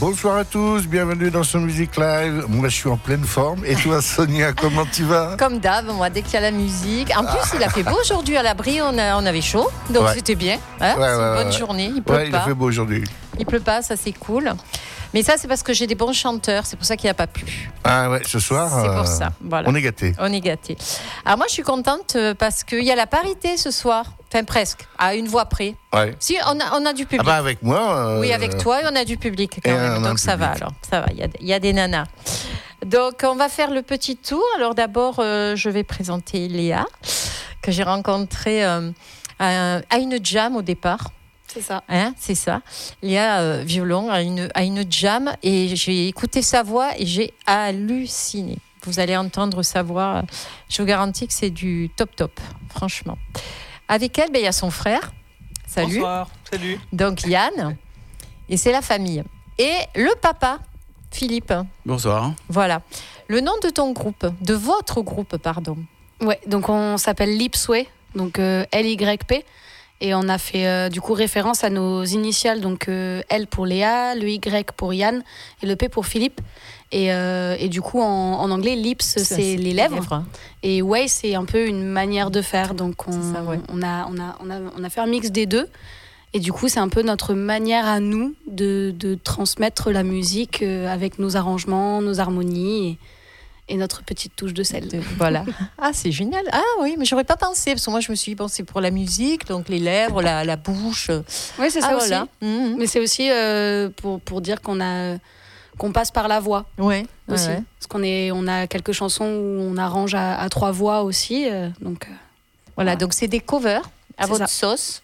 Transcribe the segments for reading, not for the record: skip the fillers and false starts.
Bonsoir à tous, bienvenue dans ce Music Live. Moi, je suis en pleine forme. Et toi, Sonia, comment tu vas ? Comme d'hab, moi, dès qu'il y a la musique. En plus, il a fait beau aujourd'hui à l'abri, on avait chaud, donc c'était bien. Hein, c'est une bonne journée, il pleut pas. Il a fait beau aujourd'hui. Il pleut pas, ça c'est cool. Mais ça, c'est parce que j'ai des bons chanteurs, c'est pour ça qu'il n'y a pas plu. Ah ouais, ce soir, c'est pour ça. Voilà. On est gâtés. On est gâtés. Alors moi, je suis contente parce qu'il y a la parité ce soir. Enfin, presque, à une voix près. Ouais. Si, on a du public. Ah bah avec moi. Oui, avec toi, on a du public quand même. Donc ça va alors. Ça va, il y a des nanas. Donc on va faire le petit tour. Alors d'abord, je vais présenter Léa, que j'ai rencontrée à une jam au départ. C'est ça. Hein, c'est ça. Léa, violon, à une jam. Et j'ai écouté sa voix et j'ai halluciné. Vous allez entendre sa voix. Je vous garantis que c'est du top, franchement. Avec elle, il y a son frère. Salut. Bonsoir. Salut. Donc Yann. Et c'est la famille. Et le papa, Philippe. Bonsoir. Voilà. Le nom de ton groupe, de votre groupe, pardon. Ouais, donc on s'appelle Lipsway, donc L-Y-P. Et on a fait du coup référence à nos initiales, donc L pour Léa, le Y pour Yann et le P pour Philippe. Et du coup, en anglais, lips, c'est les lèvres. Et way, c'est un peu une manière de faire. Donc on a fait un mix des deux. Et du coup, c'est un peu notre manière à nous de transmettre la musique avec nos arrangements, nos harmonies et notre petite touche de sel. Voilà. Ah, c'est génial. Ah oui, mais j'aurais pas pensé, parce que moi je me suis dit, bon, c'est pour la musique, donc les lèvres, la bouche. Oui, c'est ça aussi. Voilà. Mais c'est aussi pour dire qu'on passe par la voix. Ouais. Aussi. Ouais. Parce on a quelques chansons où on arrange à 3 voix aussi. Voilà, donc c'est des covers à C'est votre ça. sauce.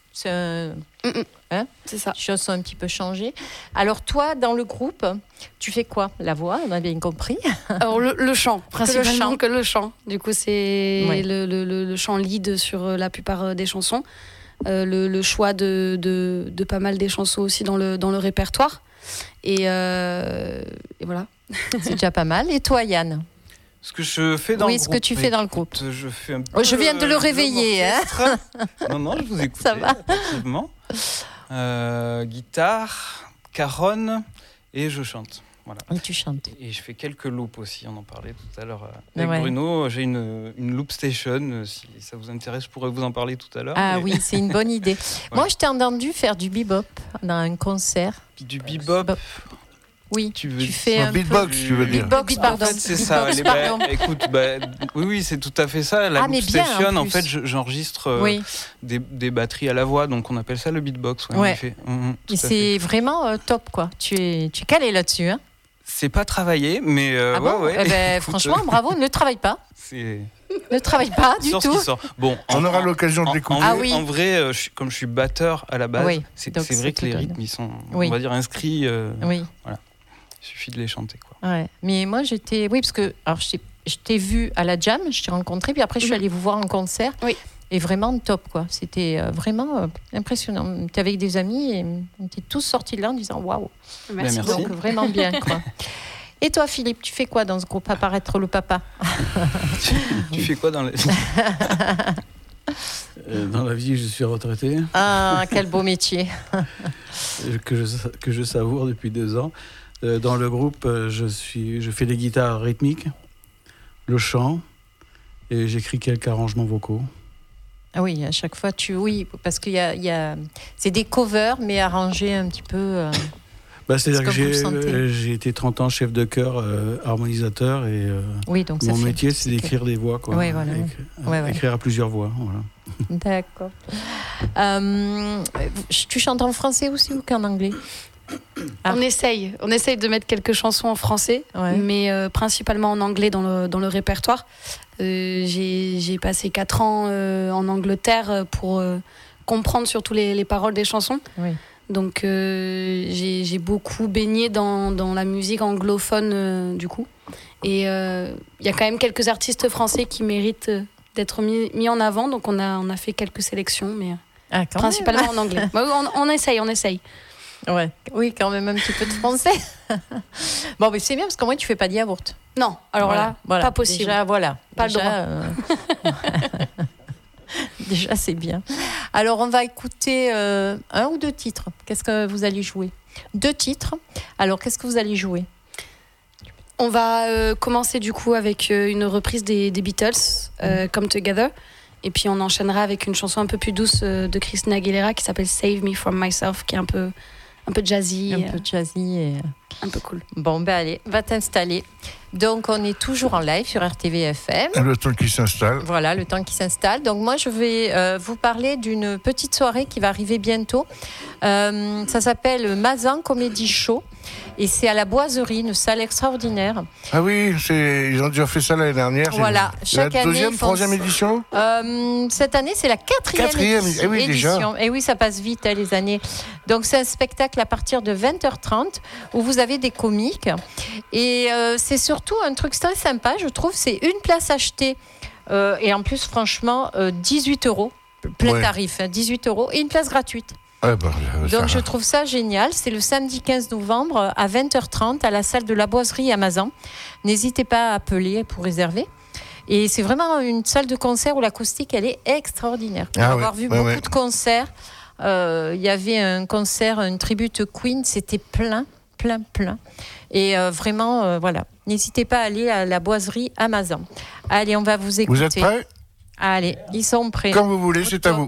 Hein, c'est ça. Les choses sont un petit peu changées. Alors toi, dans le groupe, tu fais quoi ? La voix, on a bien compris. Alors le chant, principalement que le chant. Du coup, c'est le chant lead sur la plupart des chansons. Le choix de pas mal des chansons aussi dans le répertoire. Et voilà. C'est déjà pas mal. Et toi, Yann ? Ce que je fais dans le groupe. Oui, ce que tu fais dans le groupe. Je fais un peu je viens de le réveiller. Hein. Non, je vous écoute. Ça va. Effectivement. Guitare, caronne et je chante. Voilà. Et tu chantes. Et je fais quelques loops aussi, on en parlait tout à l'heure avec Bruno. J'ai une loop station, si ça vous intéresse, je pourrais vous en parler tout à l'heure. Ah oui, c'est une bonne idée. Ouais. Moi, je t'ai entendu faire du bebop dans un concert. Du bebop. Oui, tu fais un beatbox, tu veux dire. Beatbox, pardon. En fait, c'est ça. Écoute, oui, c'est tout à fait ça. La loop station, en fait, j'enregistre des batteries à la voix, donc on appelle ça le beatbox. Ouais, en effet. Et c'est vraiment top, quoi. Tu es calé là-dessus, hein. C'est pas travaillé, mais franchement, bravo, ne travaille pas. Ne travaille pas du tout. Bon, on aura l'occasion de l'écouter. En vrai, comme je suis batteur à la base, c'est vrai que les rythmes, ils sont, on va dire, inscrits. Voilà. Il suffit de les chanter, quoi. Ouais. Mais moi, parce que je t'ai vu à la jam, je t'ai rencontré, puis après, je suis allée vous voir en concert. Oui. Et vraiment top, quoi. C'était vraiment impressionnant. On était avec des amis et on était tous sortis de là en disant waouh. Merci. Donc vraiment bien, quoi. Et toi, Philippe, tu fais quoi dans ce groupe à part être le papa? Tu fais quoi dans Dans la vie, je suis retraité. Ah, quel beau métier. que je savoure depuis 2 ans. Dans le groupe, je fais les guitares rythmiques, le chant, et j'écris quelques arrangements vocaux. Ah oui, à chaque fois, parce qu'il y a c'est des covers, mais arrangés un petit peu... c'est-à-dire que j'ai été 30 ans chef de chœur, harmonisateur, et donc mon métier, c'est d'écrire des voix. Quoi. Oui, voilà. Écrire à plusieurs voix. Voilà. D'accord. Tu chantes en français aussi ou qu'en anglais? On essaye de mettre quelques chansons en français, mais principalement en anglais dans le répertoire. J'ai passé 4 ans en Angleterre pour comprendre surtout les paroles des chansons. Oui. Donc j'ai beaucoup baigné dans la musique anglophone du coup. Et il y a quand même quelques artistes français qui méritent d'être mis en avant. Donc on a fait quelques sélections, mais principalement en anglais. On essaye. Ouais. Oui, quand même un petit peu de français. Bon, mais c'est bien parce qu'au moins tu fais pas de yaourt. Non, alors là, pas possible. Déjà, voilà. Pas le droit. Déjà, c'est bien. Alors, on va écouter 1 ou 2 titres. Qu'est-ce que vous allez jouer? 2 titres. Alors, qu'est-ce que vous allez jouer ? On va commencer du coup avec une reprise des Beatles, Come Together. Et puis on enchaînera avec une chanson un peu plus douce de Christina Aguilera qui s'appelle Save Me From Myself, qui est un peu jazzy. Un peu jazzy et un peu cool. Bon, ben allez, va t'installer. Donc on est toujours en live sur RTV FM. Le temps qui s'installe. Voilà, le temps qui s'installe. Donc moi je vais vous parler d'une petite soirée qui va arriver bientôt. Ça s'appelle Mazan Comedy Show. Et c'est à la Boiserie, une salle extraordinaire. Ah oui, ils ont déjà fait ça l'année dernière. Voilà, chaque année. La 2e, 3e édition cette année, c'est la 4e édition. Oui, déjà. Et oui, ça passe vite, les années. Donc, c'est un spectacle à partir de 20h30 où vous avez des comiques. Et c'est surtout un truc très sympa, je trouve. C'est une place achetée. Et en plus, franchement, 18 €. Plein tarif, 18 € et une place gratuite. Donc je trouve ça génial. C'est le samedi 15 novembre à 20h30 à la salle de la Boiserie à Mazan. N'hésitez pas à appeler pour réserver. Et c'est vraiment une salle de concert où l'acoustique elle est extraordinaire. Pour avoir vu beaucoup de concerts, il y avait un concert, une tribute Queen, c'était plein. Et vraiment, voilà. N'hésitez pas à aller à la Boiserie à Mazan. Allez, on va vous écouter. Vous êtes prêts ? Allez, ils sont prêts. Comme vous voulez, c'est à vous.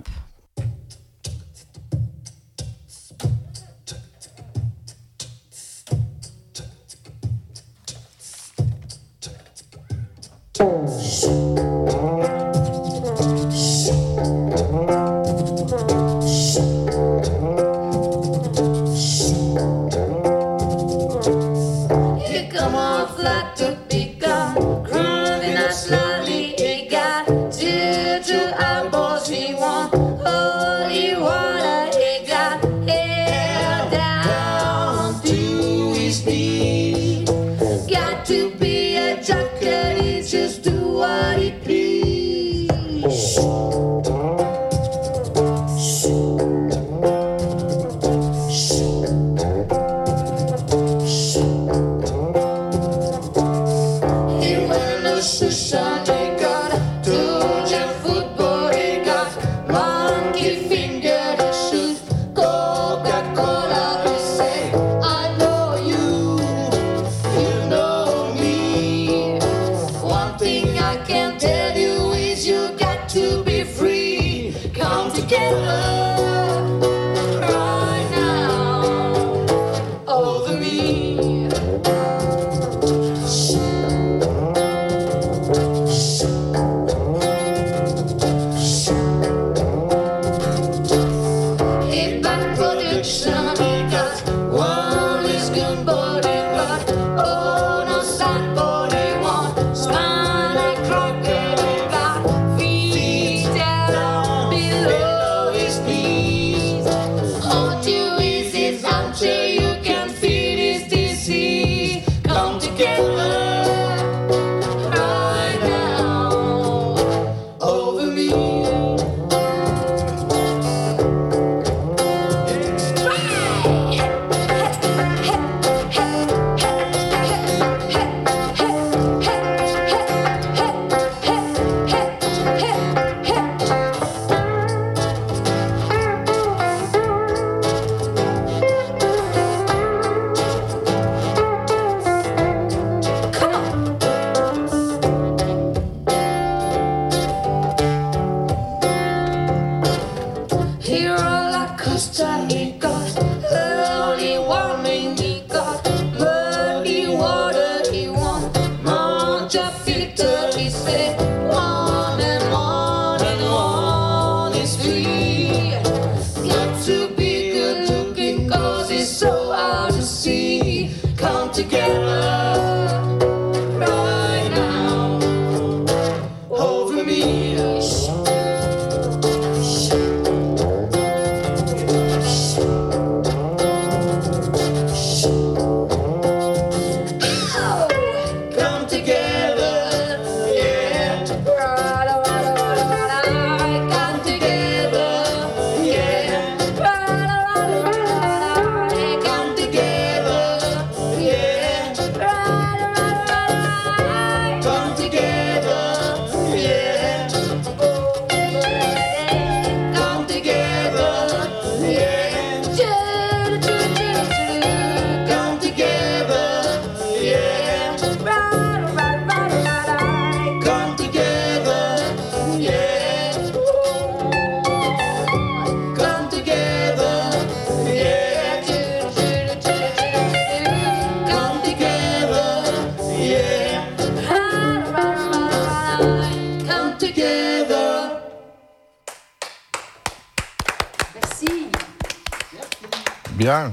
Merci. Bien.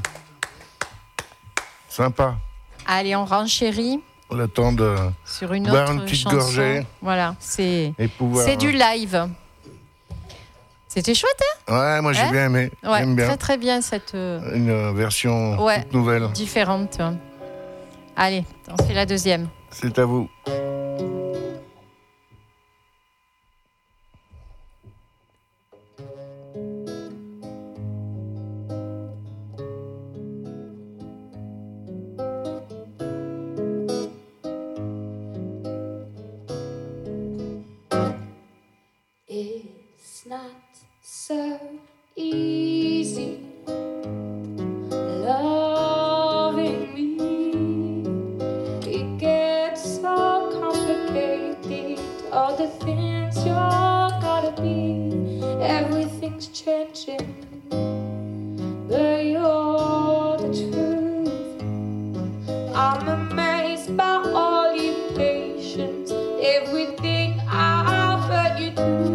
Sympa. Allez, on renchérit. On attend de sur une boire autre une petite chanson. Gorgée. Voilà, c'est pouvoir... du live. C'était chouette, hein? Ouais, moi j'ai bien aimé. Ouais, J'aime bien. très très bien cette... Une version toute nouvelle. Différente. Allez, on fait la deuxième. C'est à vous. It's not so easy loving me. It gets so complicated. All the things you're gotta be. Everything's changing, but you're the truth. I'm amazed by all your patience. Everything I've heard you do.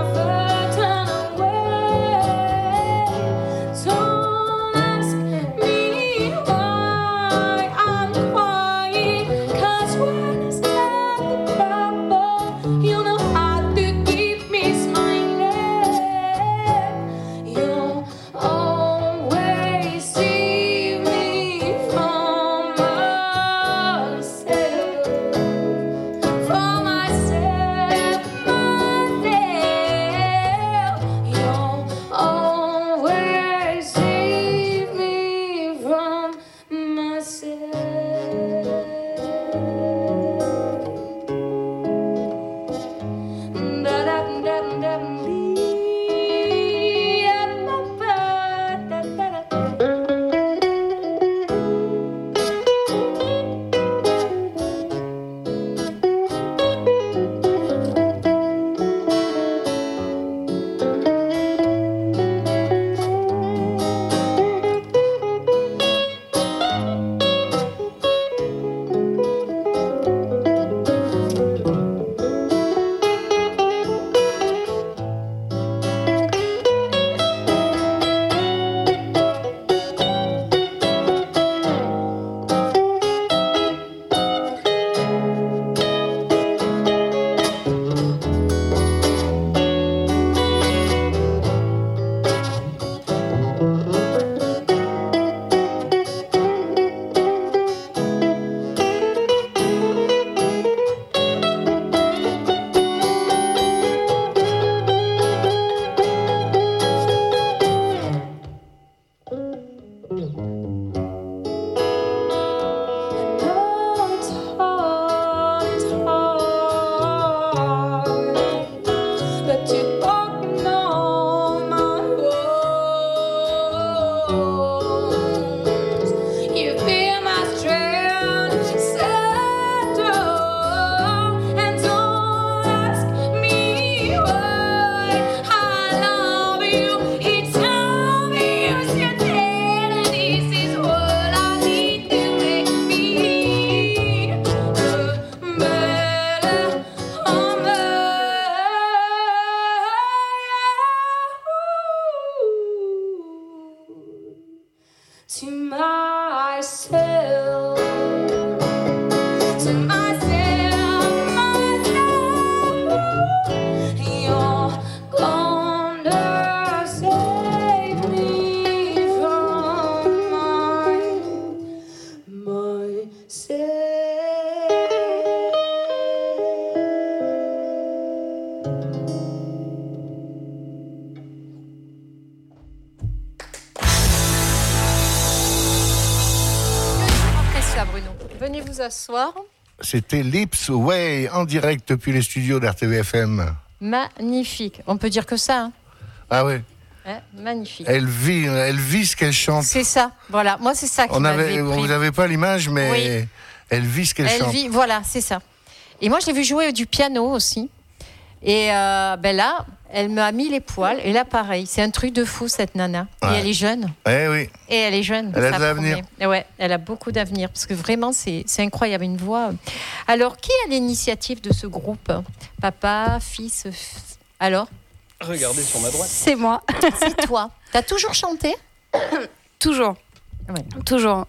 Don't ask me to myself, to myself, you're gonna save me from myself. Bruno, venez vous asseoir. C'était Lips Way en direct depuis les studios d'RTVFM. Magnifique. On peut dire que ça. Hein. Ah oui. Magnifique. Elle vit ce qu'elle chante. C'est ça. Voilà. Moi, c'est ça qui m'avait pris. Vous n'avez pas l'image, mais oui. Elle vit ce qu'elle chante. Voilà, c'est ça. Et moi, je l'ai vu jouer du piano aussi. Et là, elle m'a mis les poils. Et là, pareil, c'est un truc de fou, cette nana. Ouais. Et elle est jeune. Eh oui. Et elle est jeune. Elle a de l'avenir. Ouais, elle a beaucoup d'avenir. Parce que vraiment, c'est incroyable, une voix. Alors, qui a l'initiative de ce groupe ? Papa, fils. Alors ? Regardez sur ma droite. C'est moi. C'est toi. T'as toujours chanté ? Toujours. Ouais. Toujours.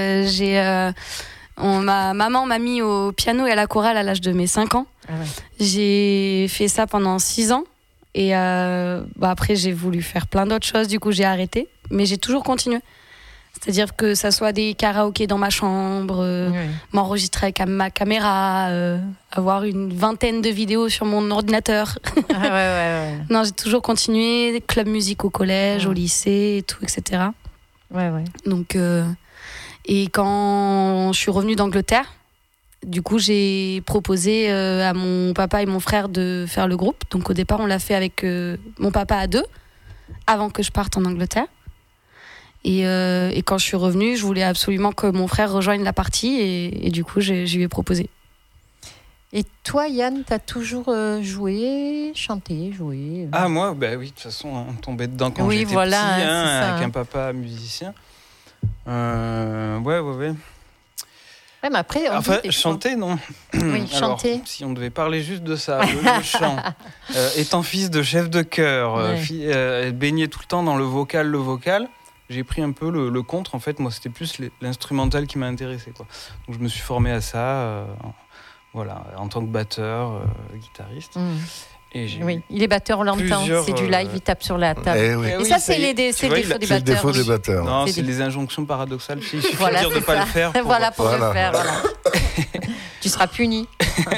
Ma maman m'a mis au piano et à la chorale à l'âge de mes 5 ans. Ah ouais. J'ai fait ça pendant 6 ans. Et après, j'ai voulu faire plein d'autres choses. Du coup, j'ai arrêté. Mais j'ai toujours continué. C'est-à-dire que ça soit des karaokés dans ma chambre, m'enregistrer avec ma caméra, avoir une 20aine de vidéos sur mon ordinateur. Ouais. Non, j'ai toujours continué. Club musique au collège, au lycée, et tout, etc. Ouais. Donc, et quand je suis revenue d'Angleterre, du coup, j'ai proposé à mon papa et mon frère de faire le groupe. Donc, au départ, on l'a fait avec mon papa à 2, avant que je parte en Angleterre. Et quand je suis revenue, je voulais absolument que mon frère rejoigne la partie. Et du coup, je lui ai proposé. Et toi, Yann, t'as toujours joué, chanté, joué Ah, moi, oui, de toute façon, on tombait dedans quand j'étais petit, avec un papa musicien. Ouais. Ouais, mais après, chanter, non. Oui, chanter. Alors, si on devait parler juste de ça, le chant, étant fils de chef de chœur, baigné tout le temps dans le vocal, j'ai pris un peu le contre. En fait, moi, c'était plus l'instrumental qui m'a intéressé, quoi. Donc, je me suis formé à ça, en tant que batteur, guitariste. Et il est batteur, on l'entend. C'est du live, il tape sur la table. Et ça, c'est le défaut des batteurs. C'est le défaut des batteurs. Non, c'est les injonctions paradoxales. Il suffit de dire de ne pas le faire. Pour le faire. Voilà. Tu seras puni.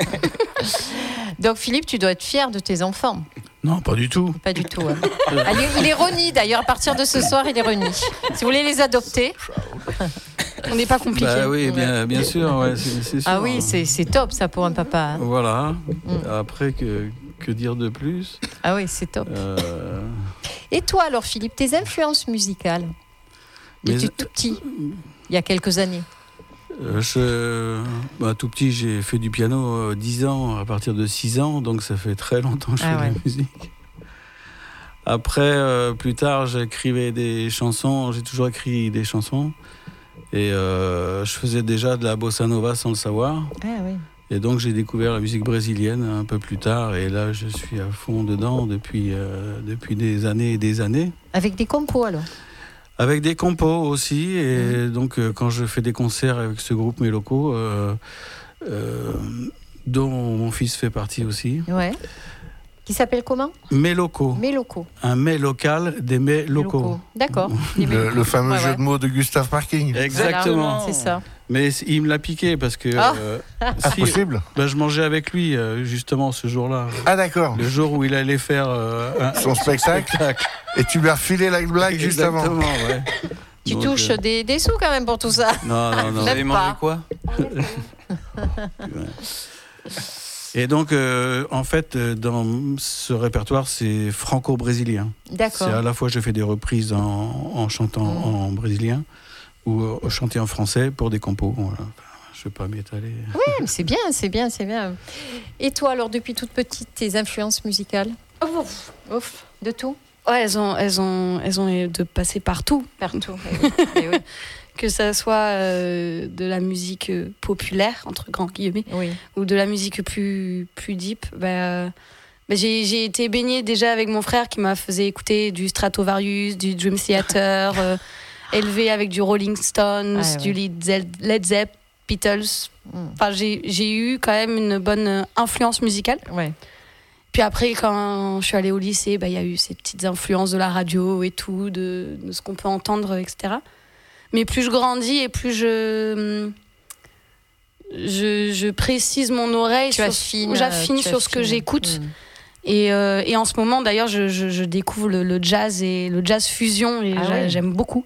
Donc, Philippe, tu dois être fier de tes enfants. Non, pas du tout. Pas du tout. Ouais. Il est reni, d'ailleurs. À partir de ce soir, il est reni. Si vous voulez les adopter... On n'est pas compliqué. Oui, bien sûr, c'est sûr. Ah oui, c'est top ça pour un papa. Hein. Voilà. Après, que dire de plus ? Ah oui, c'est top. Et toi alors, Philippe, tes influences musicales depuis tout petit, il y a quelques années? Tout petit, j'ai fait du piano 10 ans, à partir de 6 ans, donc ça fait très longtemps que je fais de la musique. Après, plus tard, j'écrivais des chansons, j'ai toujours écrit des chansons. Et je faisais déjà de la bossa nova sans le savoir. Ah oui. Et donc j'ai découvert la musique brésilienne un peu plus tard. Et là, je suis à fond dedans depuis des années et des années. Avec des compos alors ? Avec des compos aussi. Et donc quand je fais des concerts avec ce groupe Méloko, dont mon fils fait partie aussi. Ouais. Qui s'appelle comment ? Méloko. Un mets local, des mets locaux. D'accord. Le fameux jeu de mots de Gustave Parking. Exactement. C'est ça. Mais il me l'a piqué parce que... Impossible. Je mangeais avec lui justement ce jour-là. Ah d'accord. Le jour où il allait faire son spectacle. Et tu lui as refilé la blague juste avant. Exactement, ouais. Tu touches des sous quand même pour tout ça. Non. Vous avez mangé quoi ? Et donc, en fait, dans ce répertoire, c'est franco-brésilien. D'accord. C'est à la fois, je fais des reprises en chantant en brésilien ou chanter en français pour des compos. Voilà. Je ne vais pas m'étaler. Oui, mais c'est bien. Et toi, alors, depuis toute petite, tes influences musicales ? Ouf, de tout ? Ouais, elles ont de passer partout. Partout, oui. Que ça soit de la musique populaire, entre grands guillemets, ou de la musique plus deep. J'ai été baignée déjà avec mon frère qui m'a fait écouter du Stratovarius, du Dream Theater, élevé avec du Rolling Stones, Ouais, du Led Zepp, Beatles. Enfin, j'ai eu quand même une bonne influence musicale. Ouais. Puis après, quand je suis allée au lycée, il y a eu ces petites influences de la radio et tout, de ce qu'on peut entendre, etc. Mais plus je grandis et plus je précise mon oreille, j'affine sur ce que j'écoute. Et en ce moment, d'ailleurs, je découvre le jazz et le jazz fusion et j'aime beaucoup.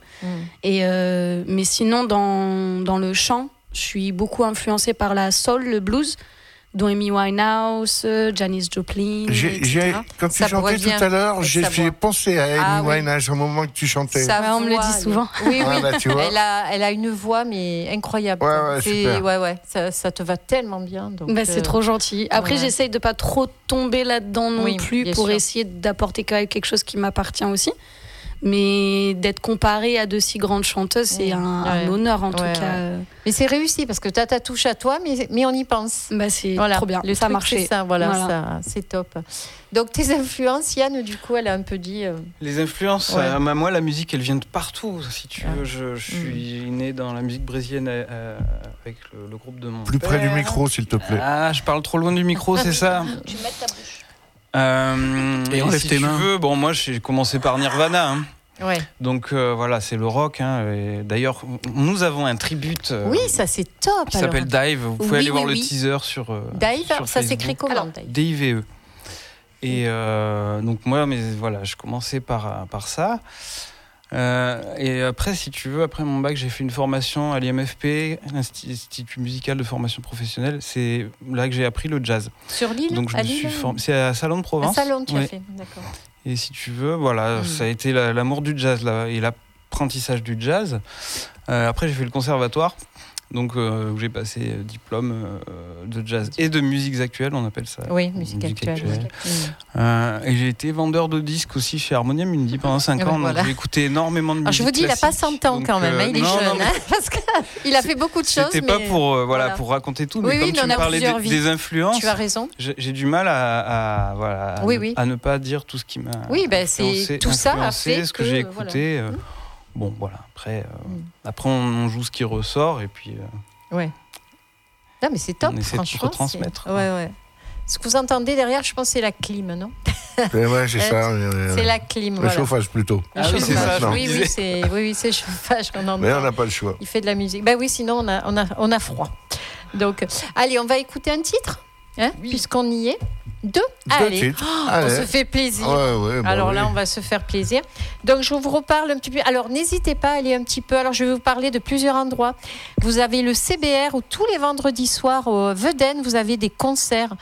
Mais sinon, dans le chant, je suis beaucoup influencée par la soul, le blues, dont Amy Winehouse, Janis Joplin, etc. Quand tu Ça chantais pourrait tout bien à l'heure, avec j'ai sa voix. pensé à Amy Ah oui. Winehouse au moment que tu chantais. Sa on me le voix, dit souvent. Oui, Ah, oui. bah, tu vois. Elle a une voix mais incroyable. Ouais, quoi. ouais, C'est- super. ouais, ça te va tellement bien. Donc, C'est trop gentil. Après, ouais. j'essaye de pas trop tomber là-dedans non Oui, plus bien pour sûr. essayer d'apporter quand même quelque chose qui m'appartient aussi. Mais d'être comparée à de si grandes chanteuses, c'est un honneur en tout Ouais, cas. Mais c'est réussi parce que tu as ta touche à toi, mais on y pense. C'est Voilà, trop bien. Le Ça a truc, marché. c'est ça, ça, c'est top. Donc tes influences, Yann, du coup, elle a un peu dit. Les influences, Ouais. moi, la musique, elle vient de partout. Si tu veux, je suis né dans la musique brésilienne avec le groupe de mon Plus père. près du micro, s'il te plaît. Ah, je parle trop loin du micro, c'est ça. Tu mets ta bouche. Et enlève si tes tu mains. veux, bon, moi, j'ai commencé par Nirvana. Hein. Ouais. Donc voilà, c'est le rock. Hein, et d'ailleurs, nous avons un tribute Oui, ça c'est top. qui alors. s'appelle Dive. Vous pouvez Oui, aller voir oui, le oui. teaser sur Dive, sur ça Facebook. s'écrit comment Alors, Dive DIVE. Et donc moi, voilà, je commençais par ça. Et après, si tu veux, après mon bac, j'ai fait une formation à l'IMFP, l'Institut musical de formation professionnelle. C'est là que j'ai appris le jazz. Sur l'île Donc je à me suis Lille formé. C'est à Salon de Un Provence. salon, tu as Ouais. fait, d'accord. Et si tu veux, voilà, ça a été l'amour du jazz là, et l'apprentissage du jazz. Après, j'ai fait le conservatoire, donc où j'ai passé diplôme de jazz et de musiques actuelles, on appelle ça. Oui, musique actuelle. Et j'ai été vendeur de disques aussi chez Harmonia Mundi pendant 5 Eh ben ans, voilà. donc j'ai écouté énormément de musique. Alors, je vous dis, il n'a pas classique. 100 ans Donc, quand même, hein, il est non, jeune, non, mais hein, parce qu'il a fait beaucoup de choses. C'était pas mais pour, voilà. pour raconter tout, Oui, mais oui, comme tu on me a parlais plusieurs vies. des influences, Tu as raison. j'ai du mal à ne pas dire tout ce qui m'a Oui, ben, c'est influencé, tout ça a influencé, fait ce que que, j'ai écouté. Bon, voilà, après on joue ce qui ressort et puis Ouais. Non, mais c'est top, on essaie de franchement. retransmettre. Ouais, ouais. Ce que vous entendez derrière, je pense que c'est la clim, non Ouais, c'est ça. C'est la clim, Le voilà. chauffage plutôt. Le Ah oui, c'est chauffage. ça, je me Oui, disais. c'est le chauffage qu'on entend. Mais on n'a pas le choix. Il fait de la musique. Ben oui, sinon on a froid. Donc, allez, on va écouter un titre, hein, puisqu'on y est. Deux. Allez. titres. On Allez. se fait plaisir. Ouais, bah Alors oui. là, on va se faire plaisir. Donc, je vous reparle un petit peu. Alors, n'hésitez pas à aller un petit peu. Alors, je vais vous parler de plusieurs endroits. Vous avez le CBR où tous les vendredis soirs au Veden, vous avez des concerts,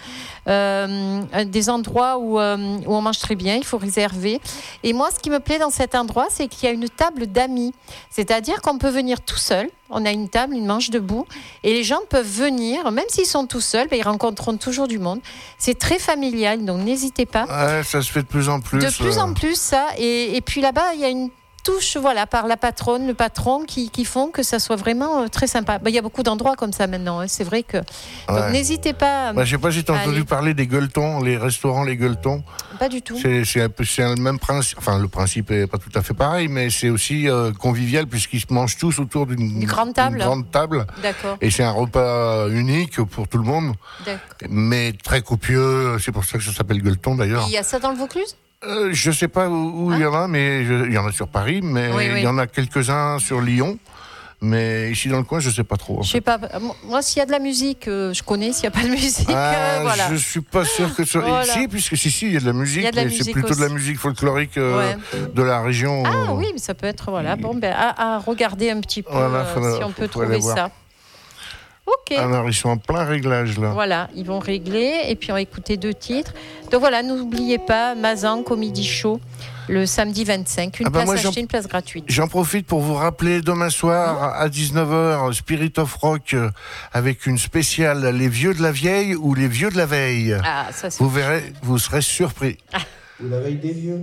des endroits où on mange très bien. Il faut réserver. Et moi, ce qui me plaît dans cet endroit, c'est qu'il y a une table d'amis. C'est-à-dire qu'on peut venir tout seul. On a une table, une manche debout. Et les gens peuvent venir, même s'ils sont tout seuls, ils rencontreront toujours du monde. C'est très familial, donc n'hésitez pas. Ouais, ça se fait de plus en plus. De plus en plus, ça. Et puis là-bas, il y a une touche, voilà, par la patronne, le patron, qui font que ça soit vraiment très sympa. Il y a beaucoup d'endroits comme ça maintenant. Hein. C'est vrai que. Donc Ouais. n'hésitez pas. Bah, je sais pas si tu as entendu Allez. parler des gueuletons, les restaurants, les gueuletons. Pas du tout. C'est le même principe. Enfin, le principe est pas tout à fait pareil, mais c'est aussi convivial puisqu'ils se mangent tous autour d'une grande table. d'une grande table. D'accord. Et c'est un repas unique pour tout le monde, D'accord. mais très copieux. C'est pour ça que ça s'appelle gueuleton d'ailleurs. Il y a ça dans le Vaucluse Je sais pas où il y en a, mais il y en a sur Paris, mais Oui, oui. il y en a quelques-uns sur Lyon. Mais ici dans le coin, je sais pas trop. en Je fait. sais pas. Moi, s'il y a de la musique, je connais. S'il n'y a pas de musique, voilà. Je suis pas sûr que ça. Voilà. Si, puisque si, il y a de la musique, Il y a de la mais c'est musique plutôt de la aussi. musique folklorique Ouais. de la région. Ah oui, mais ça peut être, voilà. Bon, ben, à regarder un petit peu Voilà, si on peut faut aller trouver voir. ça. Ok. Alors, ils sont en plein réglage là. Voilà, ils vont régler et puis on va écouter 2 titres. Donc voilà, n'oubliez pas Mazan Comedy Show le samedi 25. Une Ah bah place moi, achetée, une place gratuite. J'en profite pour vous rappeler demain soir à 19h Spirit of Rock avec une spéciale Les Vieux de la Vieille ou Les Vieux de la Veille. Ah, ça c'est Vous verrez, vous serez surpris. Ou la veille des vieux.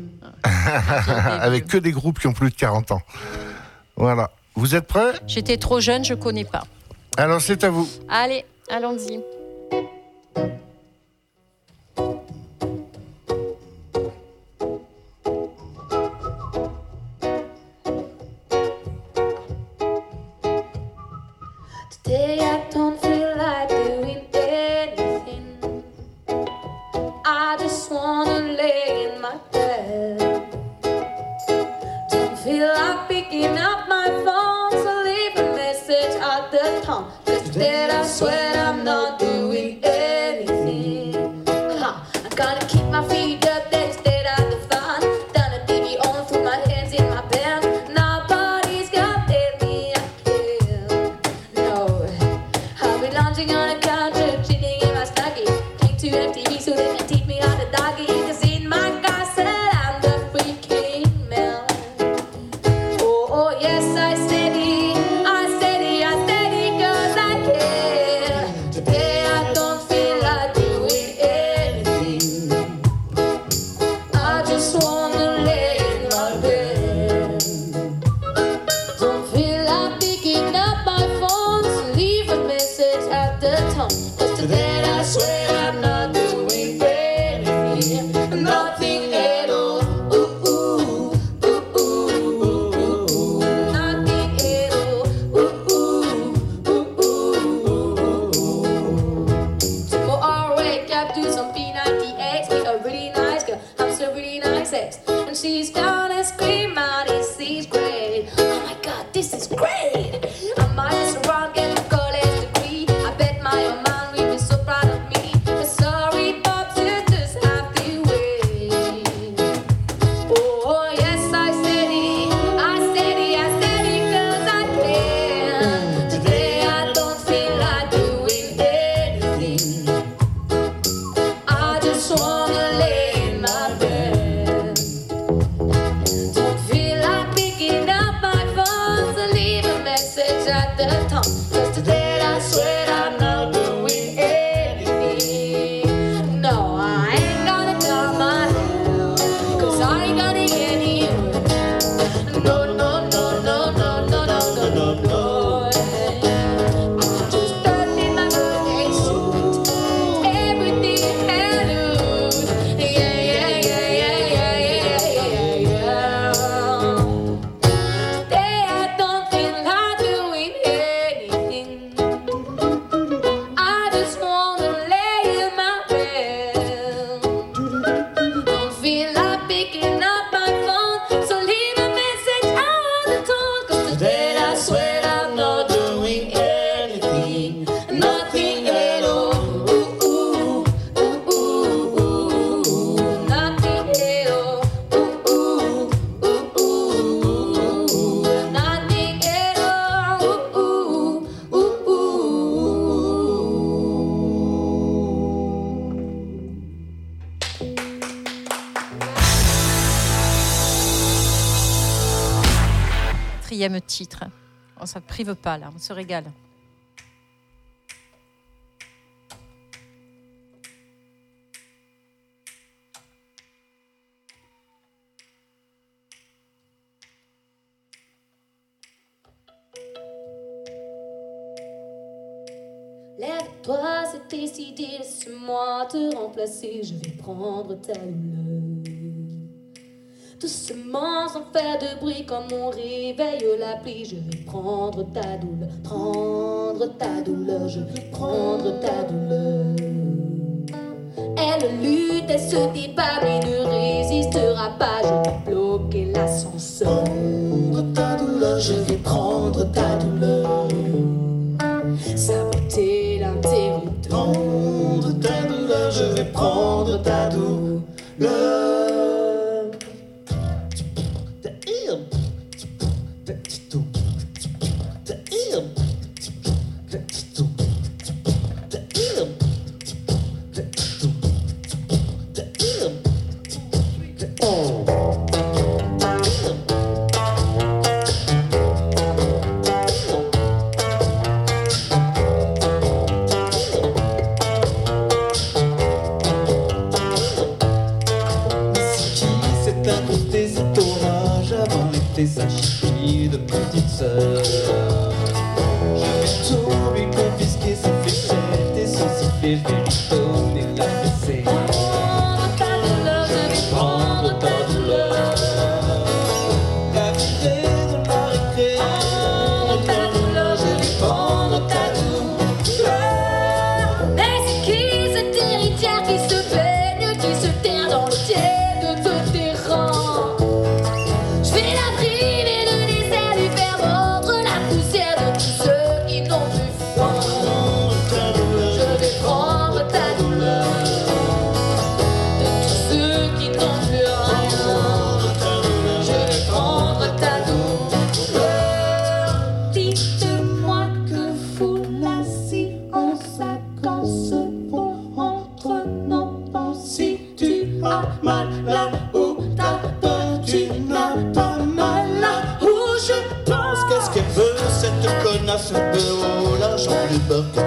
Avec que des groupes qui ont plus de 40 ans. Voilà. Vous êtes prêts? J'étais trop jeune, je connais pas. Alors c'est à vous. Allez, allons-y. feel like picking up my phone to leave a message at the tone. Cause today I swear I'm not doing anything. I gotta keep my feet up, then instead I define. Done a TV on through my hands in my band. Nobody's gonna tell me I can't. No, I'll be lounging on a couch, sitting in my stocking. Take to MTV so they can teach me how to doggy. Cause in my castle I'm the freaking man. Oh, yes, I steady, cause I can. Today I don't feel like doing anything. I just wanna lay in my bed. Don't feel like picking up my phone to leave a message at the tone. Cause today I swear I'm not doing anything. Nothing at all. Ooh, ooh, ooh, ooh, ooh, ooh. Nothing at all. Ooh, ooh, ooh, ooh, ooh. Tomorrow I'll wake up, do some P90X, meet a really nice girl, have some really nice sex, and she's gonna scream out, this is great. Oh my god, this is great. I might just around, get a college degree. I bet my own man will be so proud of me. But sorry, Pops, you just have to wait. Oh, yes, I steady, cause I can. Today I don't feel like doing anything. I just wanna lay in my bed. Don't feel like picking up my phone to leave a message at the tone. Cause today I swear I'm not doing anything. No, I ain't gonna calm my head, cause I ain't gonna get anywhere. No, no, no, no, no, no, no, no, no, no. I'm just turning my birthday suit. Everything I lose. Yeah, yeah, yeah, yeah, yeah, yeah, yeah, yeah. Today I don't feel like doing anything. I just wanna lay in my bed. Don't feel like picking up my phone, so leave a message on the tone. Cause today I swear I'm not doing anything. Nothing at all. Ooh, ooh, ooh, ooh, ooh. Nothing at all. Ooh, ooh, ooh, ooh. Nothing at all. Ooh, ooh, Quatrième titre. On ne prive pas là, on se régale. Lève-toi, c'est décidé, laisse-moi te remplacer. Je vais prendre ta douleur. Doucement, sans faire de bruit, comme on réveille la pluie. Je vais prendre ta douleur, prendre ta douleur. Je vais prendre ta douleur. Elle lutte, elle se débat, mais ne résistera pas. Je vais bloquer l'ascenseur. Prendre ta douleur, je vais prendre ta douleur. Saboter l'interrupteur. Prendre ta douleur, je vais prendre ta douleur. Sa chipie de petite sœur. Je vais tout lui confisquer, ses fléchettes et son sifflet. Je vais lui donner la fessée. Prendre ta douleur, je vais prendre ta douleur. La virée de la récré. Prendre ta douleur, je vais prendre ta douleur. Esquisse cette héritière qui se baigne, qui se terre dans le tiède de tes rangs. Je vais la briser.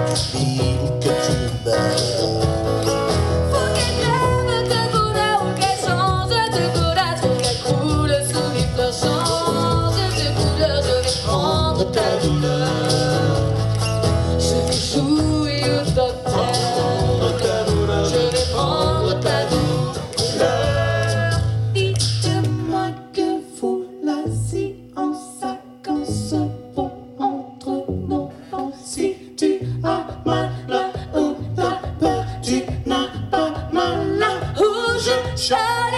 ville que tu meurs. Faut qu'elle crève, que Bouddha ou qu'elle change de couleur, faut qu'elle coule sous les fleurs, change de couleur. Je vais prendre ta douleur, je vais jouer au docteur, je vais prendre ta douleur. Dites-moi que vaut la science, quand se pond entre nos dents. Si tu as mal là où t'as peur, tu n'as pas mal là où je chante.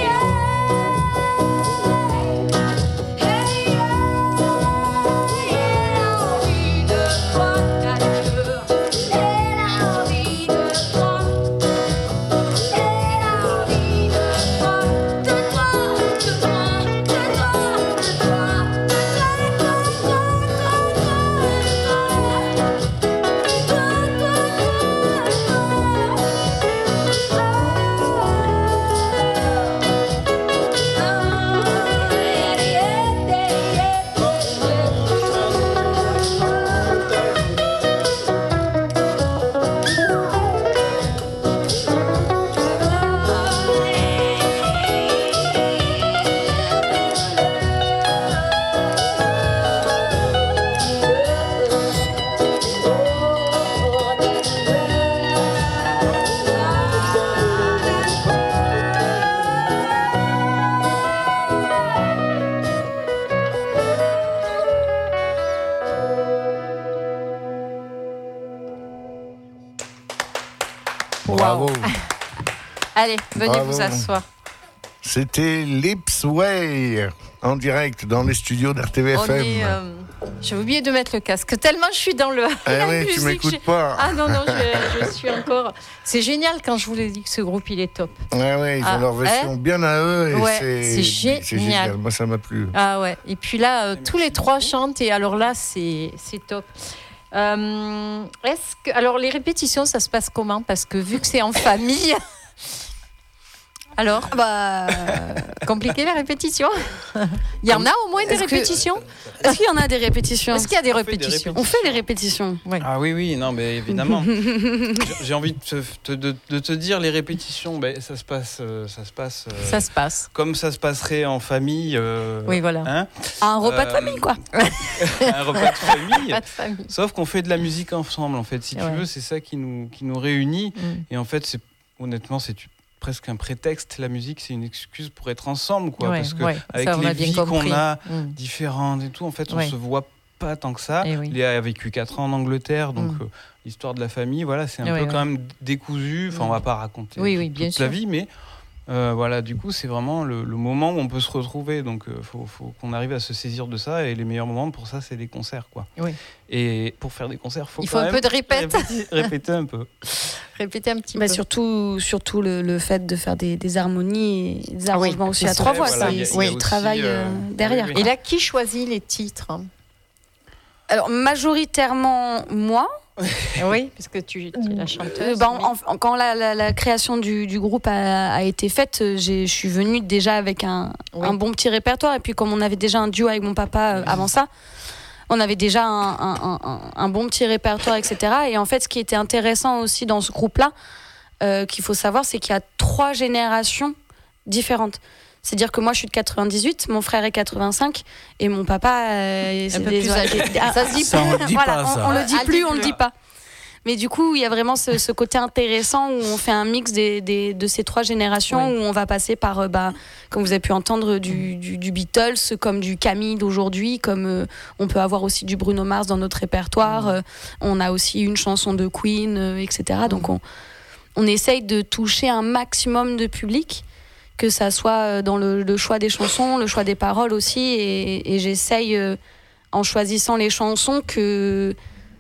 Bravo. Allez, venez Bravo. vous asseoir. C'était Lipsway en direct dans les studios On d'RTVFM. est, j'ai oublié de mettre le casque. Tellement je suis dans le. Ah la ouais, tu musique, m'écoutes j'ai- pas. Ah non, non, je suis encore. C'est génial quand je vous l'ai dit que ce groupe il est top. Ah ouais, ils ont Ah, leur version bien à eux et Ouais, c'est c'est génial. Moi, ça m'a plu. Ah ouais. Et puis là, tous les merci trois beaucoup. chantent et alors là, c'est top. Est-ce que alors les répétitions, ça se passe comment? Parce que vu que c'est en famille. Alors, Bah, compliqué les répétitions. Il y en a au moins des Est-ce que- répétitions. est-ce qu'il y en a des répétitions? Est-ce qu'il y a des On fait des répétitions? On fait les répétitions. Ouais. Ah oui, oui, non, mais évidemment. J'ai envie de te dire, les répétitions, ben, ça se passe, Ça se passe. comme ça se passerait en famille. Oui, voilà. Hein, Un repas de Euh, famille, quoi. un repas de famille. Pas de famille. Sauf qu'on fait de la musique ensemble, en fait. Si tu Ouais. veux, c'est ça qui nous réunit. Mm. Et en fait, honnêtement, c'est presque un prétexte. La musique, c'est une excuse pour être ensemble, quoi. Ouais, Parce que ouais, avec ça, on les a bien vies compris. qu'on a Mm. différentes et tout, en fait, on Ouais. se voit pas tant que ça. Eh oui. Il a vécu 4 ans en Angleterre, donc Mm. l'histoire de la famille, voilà, c'est un Ouais, peu ouais. quand même décousu. Enfin, on va pas raconter Oui, oui, bien toute sûr. la vie, mais voilà, du coup, c'est vraiment le moment où on peut se retrouver. Donc, faut qu'on arrive à se saisir de ça. Et les meilleurs moments pour ça, c'est les concerts, quoi. Oui. Et pour faire des concerts, Il quand faut un même peu de répète. répéter un peu. Répétez un petit Bah, peu. surtout le fait de faire des harmonies et des arrangements aussi à c'est trois vrai, voix. voilà, c'est il y a- c'est il y a du aussi, travail derrière. oui, Et là, qui choisit les titres? Alors, majoritairement, moi. Oui, parce que tu es la chanteuse. Bah, mais- quand la création du groupe a été faite, je suis venue déjà avec un bon petit répertoire. Et puis, comme on avait déjà un duo avec mon papa avant ça, on avait déjà un bon petit répertoire, etc. Et en fait, ce qui était intéressant aussi dans ce groupe-là, qu'il faut savoir, c'est qu'il y a 3 générations différentes. C'est-à-dire que moi, je suis de 98, mon frère est 85, et mon papa... Un peu plus âgé. Ça se dit Ça, on le dit voilà, pas, ça. on le dit Ah, plus, dit on le plus. dit pas. Mais du coup, il y a vraiment ce côté intéressant où on fait un mix de ces 3 générations, Ouais. où on va passer par, comme vous avez pu entendre, du Beatles, comme du Camille d'aujourd'hui, comme on peut avoir aussi du Bruno Mars dans notre répertoire. On a aussi une chanson de Queen, etc. Donc on essaye de toucher un maximum de public, que ça soit dans le choix des chansons, le choix des paroles aussi. Et j'essaye, en choisissant les chansons, que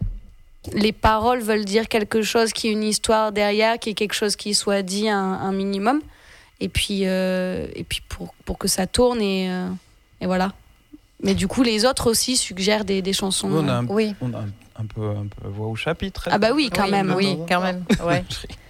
les paroles veulent dire quelque chose, qui ait une histoire derrière, qui est quelque chose qui soit dit un minimum. Et puis pour que ça tourne, et voilà. Mais du coup, les autres aussi suggèrent des chansons. On a un, Oui. on a un peu voix au chapitre. Ah bah oui, quand Oui, même. Oui, quand même. Ouais.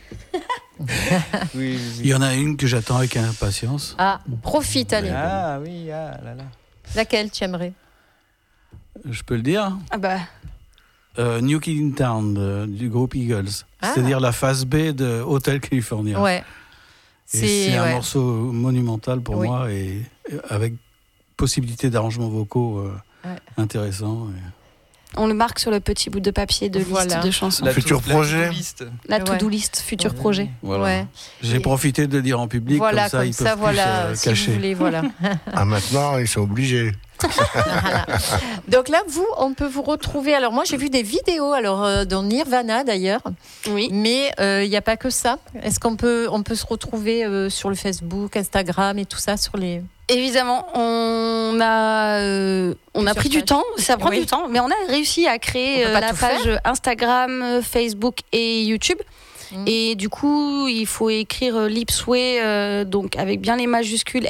Oui, Il y en a une que j'attends avec impatience. Ah, profite, allez. Ah oui, ah là là. Laquelle tu aimerais? Je peux le dire. Ah bah, New Kid in Town du groupe Eagles. Ah. C'est-à-dire la phase B de Hotel California. Ouais. Et c'est un ouais. morceau monumental pour Oui. moi et avec possibilité d'arrangements vocaux intéressants. On le marque sur le petit bout de papier de liste Voilà. de chansons. Futur projet. to-do list. La Ouais. to-do list, futur Ouais. projet. Voilà. Ouais. J'ai Et- profité de le dire en public, Voilà, comme ça ils peuvent plus voilà, si cacher. vous voulez, voilà. Ah, maintenant, ils sont obligés. Voilà. Donc là, on peut vous retrouver. Alors moi, j'ai vu des vidéos, dans Nirvana d'ailleurs, Oui. mais il n'y a pas que ça. Est-ce qu'on peut se retrouver sur le Facebook, Instagram et tout ça sur les. Évidemment, on a Plusieurs pris du pages. temps, ça prend Oui. du temps, mais on a réussi à On créer peut pas la tout page Instagram, Facebook et YouTube. Mm. Et du coup, il faut écrire Lipsway, donc avec bien les majuscules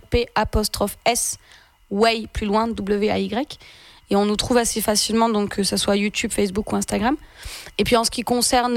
LYP''S, Way plus loin, W-A-Y. Et on nous trouve assez facilement, donc que ce soit YouTube, Facebook ou Instagram. Et puis en ce qui concerne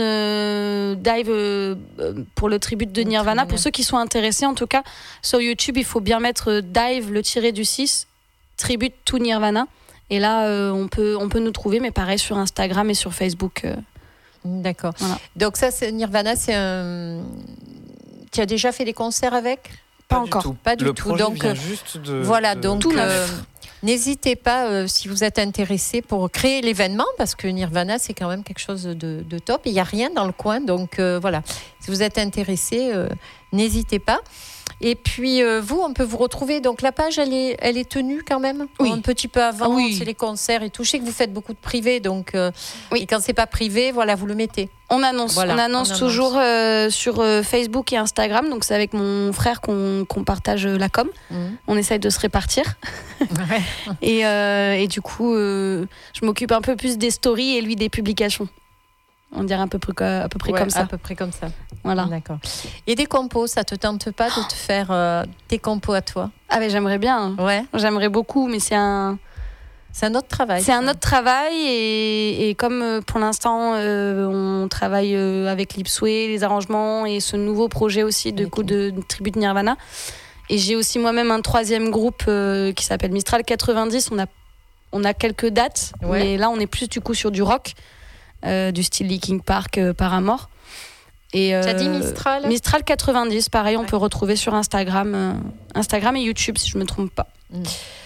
Dive pour le tribute de Le Nirvana, tribut. pour ceux qui sont intéressés en tout cas, sur YouTube, il faut bien mettre Dive, le tiré du 6, tribute to Nirvana. Et là, on peut nous trouver, mais pareil sur Instagram et sur Facebook. D'accord. Voilà. Donc ça, c'est Nirvana, c'est un. Tu as déjà fait des concerts avec? Pas du encore. tout. Pas du Le tout. projet Donc, vient juste de. Voilà, de- donc Tout neuf. n'hésitez pas si vous êtes intéressé pour créer l'événement, parce que Nirvana, c'est quand même quelque chose de top. Il n'y a rien dans le coin, donc voilà. Si vous êtes intéressé, n'hésitez pas. Et puis vous, on peut vous retrouver. Donc la page, elle est tenue quand même. Oui. Un petit peu avant, Ah oui. c'est les concerts et tout. Je sais que vous faites beaucoup de privés, donc Oui. et quand c'est pas privé, voilà, vous le mettez. On annonce, Voilà, on annonce on annonce. toujours sur Facebook et Instagram. Donc c'est avec mon frère qu'on partage la com. On essaye de se répartir. Ouais. Et du coup, je m'occupe un peu plus des stories et lui des publications. On dirait à peu près Ouais, comme ça. à peu près comme ça. Voilà. D'accord. Et des compos, ça te tente pas de te faire tes compos à toi? Ah mais j'aimerais bien. Ouais. J'aimerais beaucoup, mais c'est un autre travail. c'est un autre travail et comme pour l'instant on travaille avec Lipsway, les arrangements et ce nouveau projet aussi de Ok. coup de tribute Nirvana. Et j'ai aussi moi-même un troisième groupe qui s'appelle Mistral 90. On a quelques dates, Ouais. mais là on est plus du coup sur du rock, du style Linkin Park, Paramore. Et Tu as dit Mistral? Mistral 90, pareil, on Ouais. peut retrouver sur Instagram et YouTube si je me trompe pas. Mm.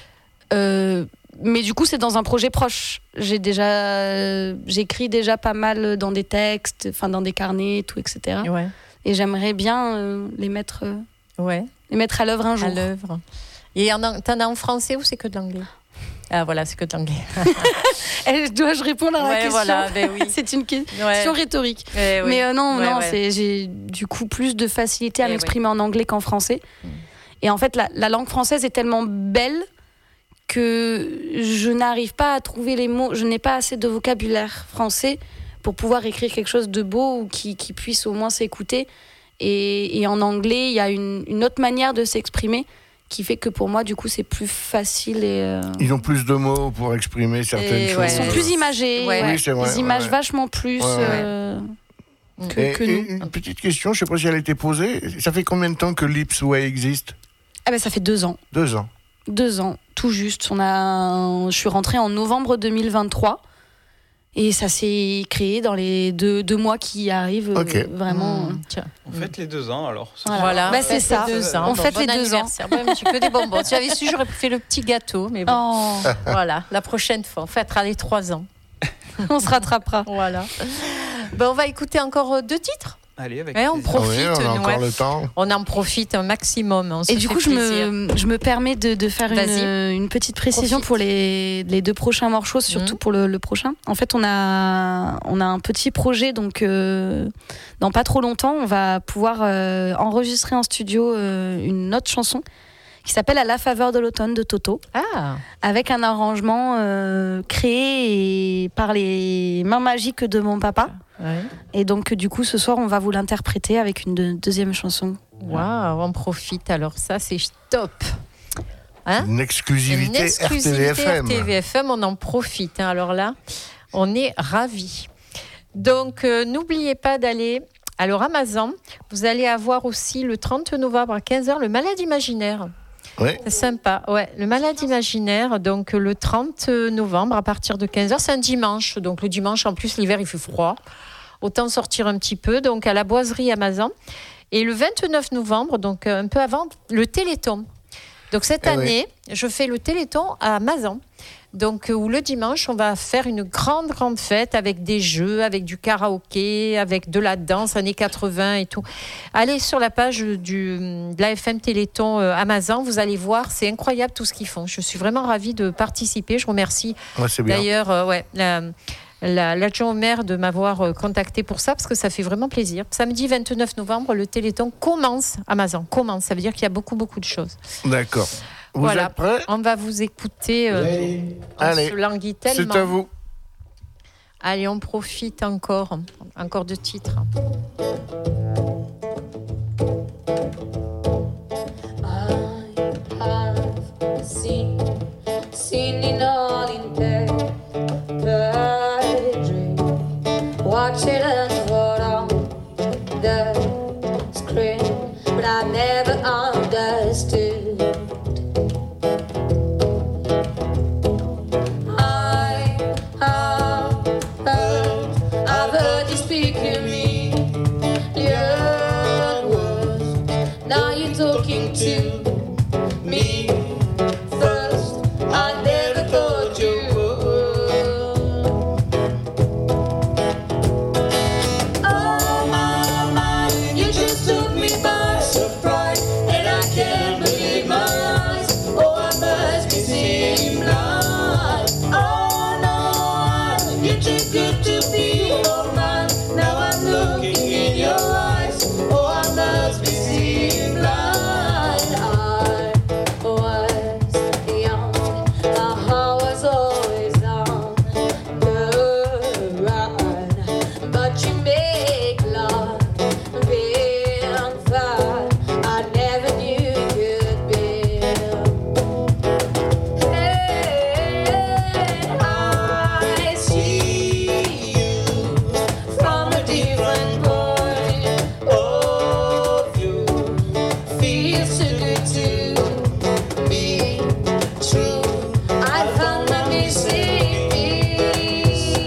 Mais du coup, c'est dans un projet proche. J'écris déjà pas mal dans des textes, enfin dans des carnets, tout, etc. Ouais. Et j'aimerais bien les mettre à l'œuvre un jour. À l'œuvre. Et t'en as en français ou c'est que de l'anglais? Ah voilà, c'est que de l'anglais. Dois-je répondre à la Ouais, question? voilà, ben oui. C'est une question Ouais. rhétorique. Eh oui. Mais non, Ouais, non, ouais. j'ai du coup plus de facilité à Eh m'exprimer en anglais qu'en français. Mm. Et en fait, la langue française est tellement belle que je n'arrive pas à trouver les mots. Je n'ai pas assez de vocabulaire français pour pouvoir écrire quelque chose de beau ou qui puisse au moins s'écouter. Et en anglais, il y a une autre manière de s'exprimer qui fait que pour moi, du coup, c'est plus facile et Ils ont plus de mots pour exprimer certaines Et choses. ouais. ils sont plus imagés. Ouais. Oui, c'est vrai, Des images ouais. vachement plus Ouais, ouais. que Et nous. une petite question, je ne sais pas si elle a été posée. Ça fait combien de temps que Lipsway existe? Ah ben, ça fait 2 ans. 2 ans. 2 ans, tout juste. Je suis rentrée en novembre 2023 et ça s'est créé dans les deux mois qui arrivent. Ok. Vraiment. Tiens. On fête les 2 ans alors. ce Voilà. soir. Voilà. Bah, on c'est fête ça. les 2 ans. On fête bon les 2 ans. anniversaire. Ouais, mais j'ai que des bonbons. Si j'avais su, j'aurais fait le petit gâteau. Mais bon, Oh, voilà, la prochaine fois, on fêtera les 3 ans. on se rattrapera. Voilà. Ben, on va écouter encore 2 titres. Allez, avec Ouais, on plaisir. profite. Oui, on a nous, encore ouais. le temps. On en profite un maximum. On se Et du fait coup, je plaisir. me permets de faire Vas-y. une petite précision Profite. pour les 2 prochains morceaux, surtout Mhm. pour le prochain. En fait, on a un petit projet, donc dans pas trop longtemps, on va pouvoir enregistrer en studio une autre chanson qui s'appelle À la faveur de l'automne de Toto, Ah, avec un arrangement créé par les mains magiques de mon papa. ouais. Et donc, du coup, ce soir, on va vous l'interpréter avec une deuxième chanson. Waouh, on profite. Alors ça, c'est top. Hein? Une exclusivité, Une exclusivité RTVFM. RTVFM, on en profite. Hein. Alors là, on est ravis. Donc, n'oubliez pas d'aller à Amazon. Vous allez avoir aussi le 30 novembre à 15h le Malade Imaginaire. Ouais. C'est sympa. Ouais, le Malade imaginaire, donc le 30 novembre à partir de 15h, c'est un dimanche. Donc le dimanche, en plus, l'hiver, il fait froid. Autant sortir un petit peu. Donc à la Boiserie à Mazan. Et le 29 novembre, donc un peu avant, le Téléthon. Donc cette année, je fais le Téléthon à Mazan. Donc, où le dimanche, on va faire une grande fête avec des jeux, avec du karaoké, avec de la danse années 80 et tout. Allez sur la page de la FM Téléthon Amazon, vous allez voir, c'est incroyable tout ce qu'ils font. Je suis vraiment ravie de participer. Je remercie c'est bien. d'ailleurs l'adjoint au maire de m'avoir contacté pour ça, parce que ça fait vraiment plaisir. Samedi 29 novembre, le Téléthon commence à Amazon. Commence, ça veut dire qu'il y a beaucoup de choses. D'accord. Vous Voilà. êtes prêts? On va vous écouter. On Allez, se languit tellement. c'est à vous. Allez, on profite encore de titres. I have seen it all in bad dream. Watch it unfold on the screen, but I never understood. I've heard you speak to me, your words. Now you're talking to me first. I never thought you would. Oh my, you just took me by surprise, and I can't believe my eyes. Oh, I must be seeing blind. Oh no, you're too good to be all mine. Now I'm looking in your eyes. Oh, I must be seeing blind. I was young, my heart was always on the run, but you make love feel fine. I never knew you'd be. I see you from a different point of view. Feels so good to be true. I found my missing piece.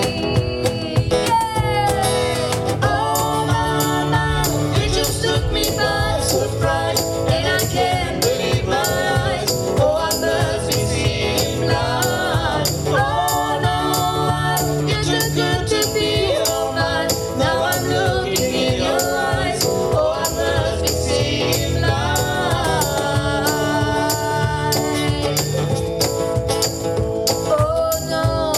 Oh my, you just took me by surprise, and I can't believe my eyes. Oh, I must be seeing blind. Oh no, you're too good to be all mine. Now I'm looking in your eyes. Oh, I must be seeing blind. Oh no.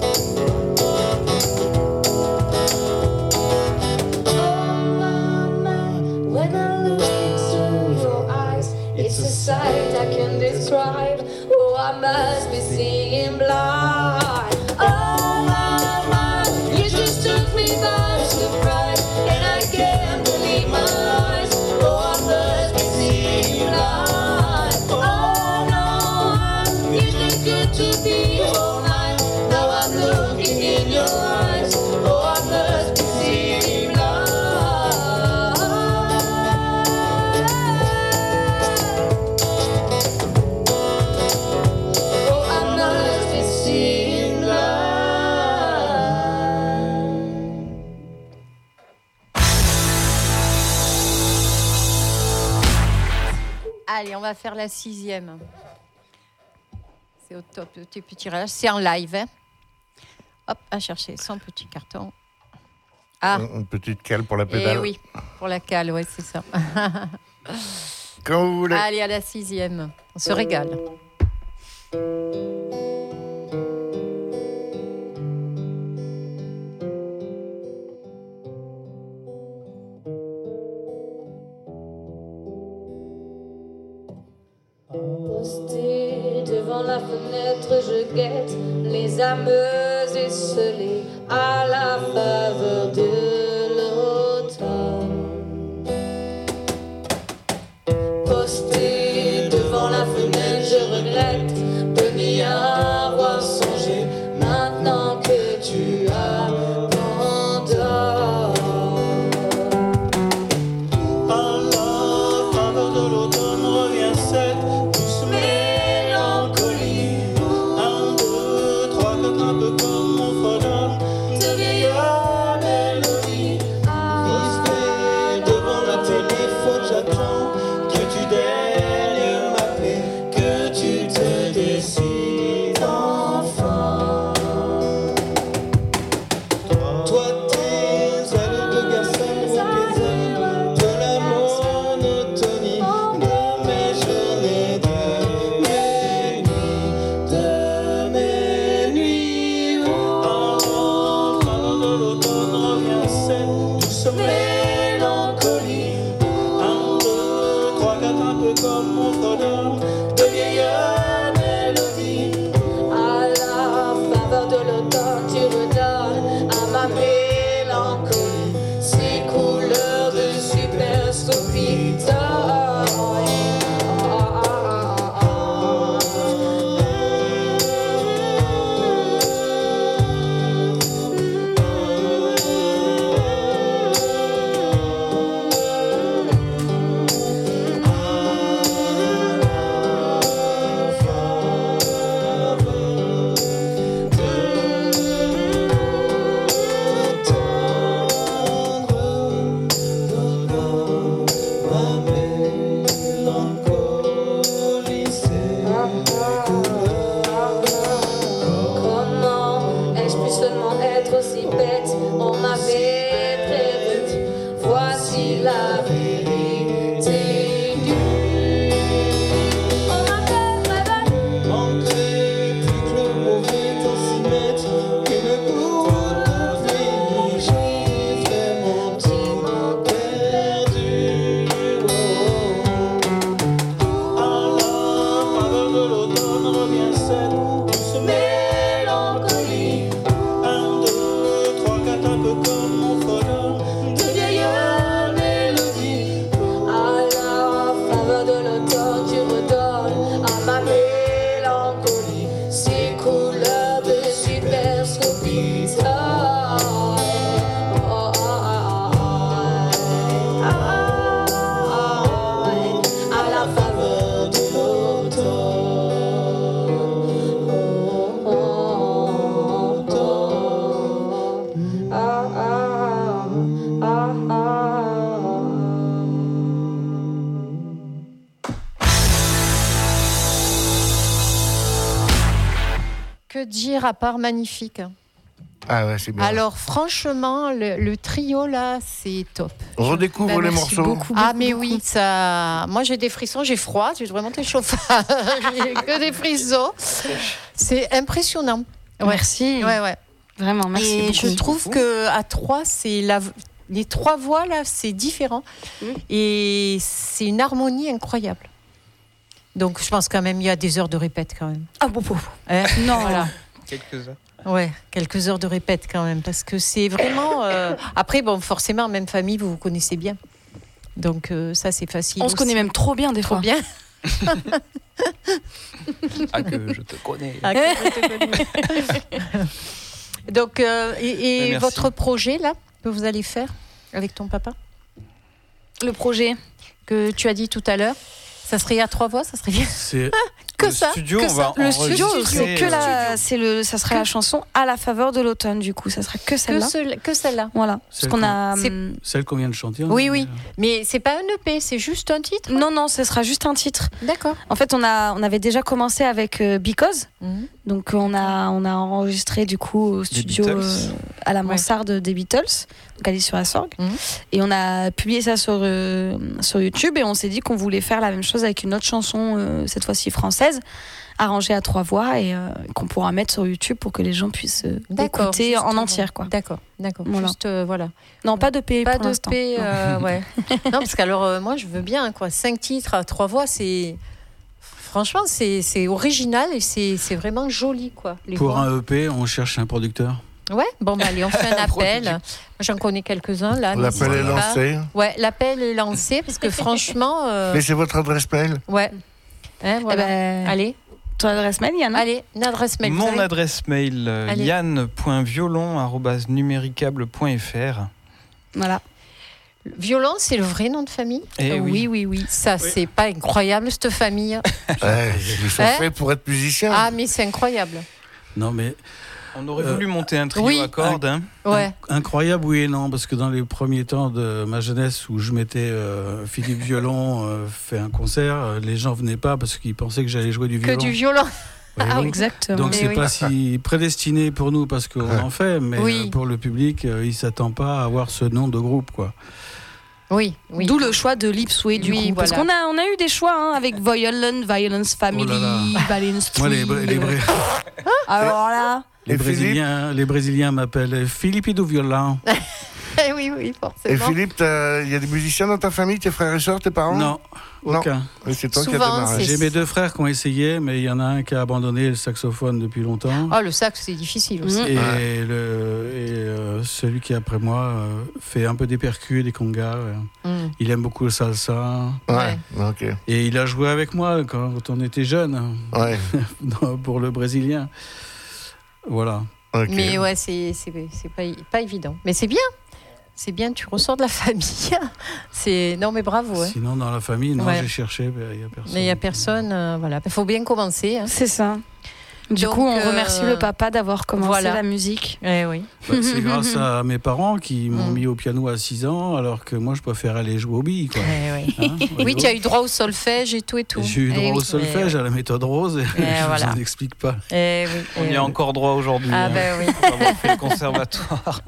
Oh my, when I look into your eyes, it's a sight I can describe. Oh, I must be seeing blind. Oh my, you just took me by surprise, and I can't believe my eyes. Oh, I must be seeing blind. Oh no, you're too good to be all night. Now I'm looking in your eyes. Oh, I must be seeing blind. Oh, I must be seeing blind. Allez, on va faire la 6e. C'est au top, le petit tirage. C'est en live. Hein. Hop, à chercher son petit carton. Ah, Une petite cale pour la et pédale. oui, pour la cale, ouais, c'est ça. Quand vous voulez. Allez, à la 6e. On se régale. Posté devant la fenêtre, je guette les âmes esselées à la faveur de l'automne. Posté devant la fenêtre, je regrette de n'y avoir songé maintenant que tu abandonnes. À la faveur de l'automne revient cette bien seul, douce mélancolie. 1, 2, 3, 4, un peu comme mon folklore, de vieilles mélodies. À la faveur de l'automne, tu redonnes à ma mélancolie ces couleurs de superscopie. À la faveur de Que dire à part magnifique? Ah ouais, c'est bien. Alors franchement, le trio là, c'est top. On redécouvre les merci morceaux. beaucoup. Ah mais oui, ça. Moi j'ai des frissons, j'ai froid, j'ai vraiment le chauffage, j'ai que des frissons. C'est impressionnant. Ouais. Merci. Ouais. Vraiment, merci Et beaucoup. je trouve que à 3, c'est les 3 voix là, c'est différent et c'est une harmonie incroyable. Donc je pense quand même il y a des heures de répète quand même. Ah bon, Hein, non. voilà. Quelques heures. Ouais, quelques heures de répète quand même, parce que c'est vraiment. Après, bon, forcément, même famille, vous vous connaissez bien. Donc, ça, c'est facile. On se connaît même trop bien des trop fois. bien. Ah, que je te connais. Ah, que je te connais. Donc, et Merci. votre projet, là, que vous allez faire avec ton papa, Le projet. que tu as dit tout à l'heure, ça serait à 3 voix, ça serait bien. C'est Que Le ça. studio, que on va ça. Le studio, enregistrer, c'est que ça sera la chanson à la faveur de l'automne, du coup. Ça sera que celle-là. Que celle-là. Voilà. Parce Celle qu'on a. C'est- celle qu'on vient de chanter. Oui, oui. Mais c'est pas un EP, c'est juste un titre. Non, ce sera juste un titre. D'accord. En fait, on avait déjà commencé avec Because. Mhm. Donc, on a enregistré du coup au studio Beatles. à la Ouais. mansarde des Beatles, donc à l'Île-sur-la-Sorgue. Mhm. Et on a publié ça sur YouTube et on s'est dit qu'on voulait faire la même chose avec une autre chanson, cette fois-ci française, arrangée à 3 voix et qu'on pourra mettre sur YouTube pour que les gens puissent D'accord. écouter juste, en entière, quoi. D'accord. Voilà. Juste, voilà. Non, pas de P Pas pour de l'instant. P, Non. ouais. Non, parce qu'alors, moi, je veux bien, quoi. 5 titres à 3 voix, c'est. Franchement, c'est original et c'est vraiment joli, quoi. Les Pour voix. un EP, on cherche un producteur. Ouais, bon, bah, allez, on fait un appel. Moi, j'en connais quelques-uns, là. L'appel est n'hésitez pas. lancé. Ouais, l'appel est lancé, parce que franchement. Laissez votre adresse mail. Ouais. Hein, Eh voilà. ben, Allez, ton adresse mail, Yann? allez, une adresse mail. Vous Mon avez- adresse mail, Allez. yann.violon@numéricable.fr. Voilà. Violon, c'est le vrai nom de famille? Eh oui. Oui. Ça, c'est pas incroyable, cette famille. Ouais, ils sont Hein faits pour être musiciens. Ah, mais c'est incroyable. Non, mais On aurait voulu monter un trio oui. à cordes. Hein. Ouais. incroyable, oui et non, parce que dans les premiers temps de ma jeunesse où je mettais Philippe Violon fait un concert, les gens venaient pas parce qu'ils pensaient que j'allais jouer du Que violon. du violon. Voyez-vous. Exactement. Donc Mais c'est oui. pas si prédestiné pour nous parce qu'on Ouais. en fait, mais Oui. pour le public, il s'attend pas à avoir ce nom de groupe, quoi. Oui. D'où le choix de Lipsway du Oui, coup. Parce voilà. qu'on a eu des choix avec Violence Family, Oh là là. Violence Moi, Tree. Alors là, Et les Brésiliens m'appellent Philippe du Violon. oui, Et forcément. Philippe, il y a des musiciens dans ta famille, tes frères et sœurs, tes parents? Non, aucun. Et c'est toi qui as Souvent, démarré. c'est- J'ai mes 2 frères qui ont essayé, mais il y en a un qui a abandonné le saxophone depuis longtemps. Oh, le sax, c'est difficile aussi. Et, Ouais. celui qui est après moi fait un peu des percus et des congas. Mm. Il aime beaucoup le salsa. Ouais, ok. Et il a joué avec moi quand on était jeune Ouais, pour le brésilien. Voilà. ok. Mais ouais, c'est pas évident. Mais c'est bien. C'est bien, tu ressors de la famille. Non, mais bravo. Hein. Sinon, dans la famille, non, Ouais. j'ai cherché, il n'y a personne. Mais il n'y a personne. Voilà. Il faut bien commencer. Hein. c'est ça. Du Donc, coup, on remercie le papa d'avoir commencé voilà. la musique. Eh oui. Bah, c'est grâce à mes parents qui m'ont Mm. mis au piano à 6 ans, alors que moi, je préfère aller jouer aux billes. Quoi. Eh oui. Hein, Oui, voyez-vous. tu as eu droit au solfège et tout et tout. J'ai eu droit Eh au oui. solfège, à la méthode rose, et je voilà. vous en explique pas. Eh oui. On y a encore droit aujourd'hui. Ah hein, ben oui. pour avoir fait le conservatoire.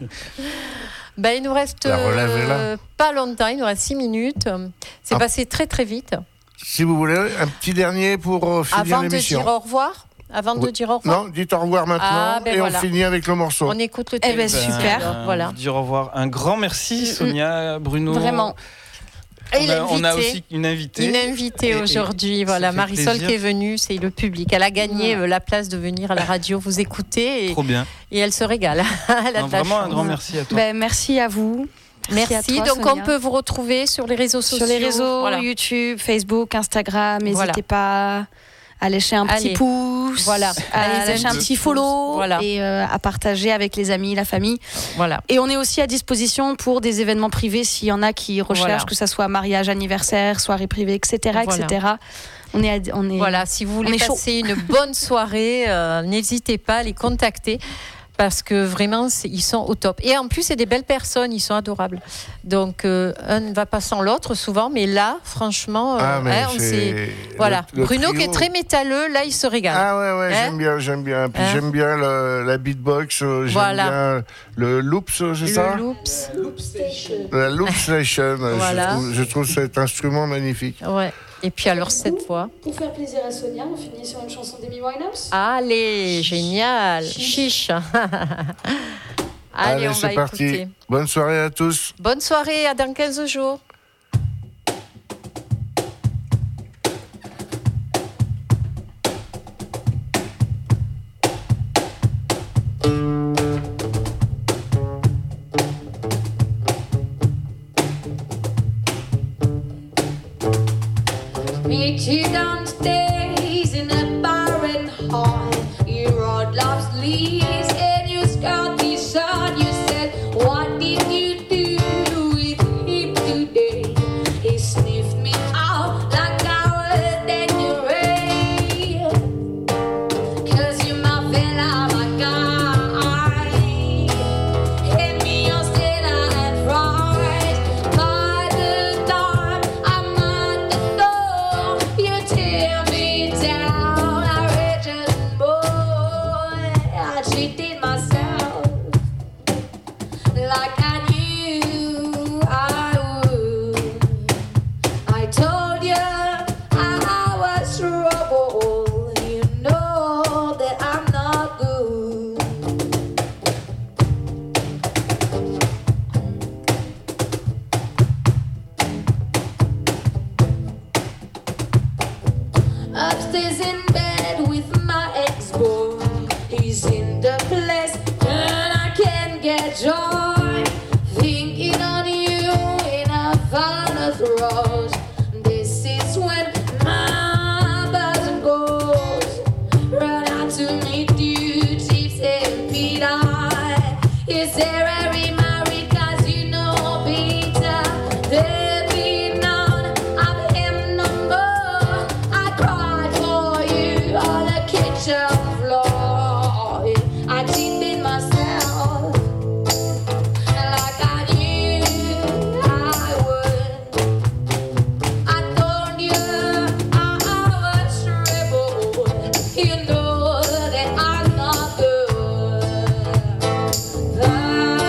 Ben, il nous reste La relève est là. pas longtemps, il nous reste 6 minutes. C'est Ah. passé très très vite. Si vous voulez, un petit dernier pour finir Avant de l'émission. dire au revoir. Avant de Oui. dire au revoir. Non, dites au revoir maintenant Ah, ben et voilà. on finit avec le morceau. On écoute le Eh ben, thème. super. Alors, voilà. Dire au revoir. Un grand merci, Sonia, Bruno. Vraiment. Et On a l'invité. aussi une invitée. Une invitée aujourd'hui, ça voilà, fait Marisol plaisir. qui est venue, c'est le public. Elle a gagné la place de venir à la radio vous écouter Trop bien. et elle se régale. Elle a Non, de la vraiment un chance. grand merci à toi. Ben, merci à vous. Merci. à toi, Donc Sonia. on peut vous retrouver sur les réseaux sociaux. Sur les réseaux, Voilà. YouTube, Facebook, Instagram. N'hésitez Voilà. pas à lâcher un petit Allez. pouce, Voilà. à Allez, lâcher un un petit petit follow pouce. Voilà. et à partager avec les amis, la famille. Voilà. Et on est aussi à disposition pour des événements privés s'il y en a qui recherchent, Voilà. que ça soit mariage, anniversaire, soirée privée, etc. Voilà. etc. On est... Voilà, si vous on voulez est chaud. passer une bonne soirée, n'hésitez pas à les contacter parce que vraiment, ils sont au top. Et en plus, c'est des belles personnes, ils sont adorables. Donc, un ne va pas sans l'autre souvent, mais là, franchement, on s'est... Voilà. le Bruno trio. qui est très métalleux, là, il se régale. Ah ouais, Hein j'aime bien. Puis Hein j'aime bien la beatbox, j'aime Voilà. bien le loops, c'est ça Le loops. La loop station. Voilà. Je trouve cet instrument magnifique. Ouais. Et puis alors, cette fois. Pour faire plaisir à Sonia, on finit sur une chanson d'Amy Winehouse. Allez, génial. Chiche. Allez, on va c'est parti. écouter. Bonne soirée à tous. Bonne soirée, à dans 15 jours. Meet you downstairs in a bar and hall. You rode love's leaves and you got this shot. You said, what did you do with him today? He sniffed me out like I was Dangerous. 'Cause you're my fella, my guy. Hand me your Stella and fries. By the time I'm at the door, you tear me down. I wretched boy, I cheated myself like I knew I would. I told you I was trouble. You know that I'm not good. Upstairs in bed with my ex-boy. He's in the place and I can't get joy. Thinking on you in a finest rose. This is when my buzz goes. Run out to meet you, Chips and Peter. Is there a remarried? 'Cause you know Peter. There'll be none of him no more. I cried for you on the kitchen floor. I cheated myself like I knew I would. I told you I was trouble. You know that I'm not good.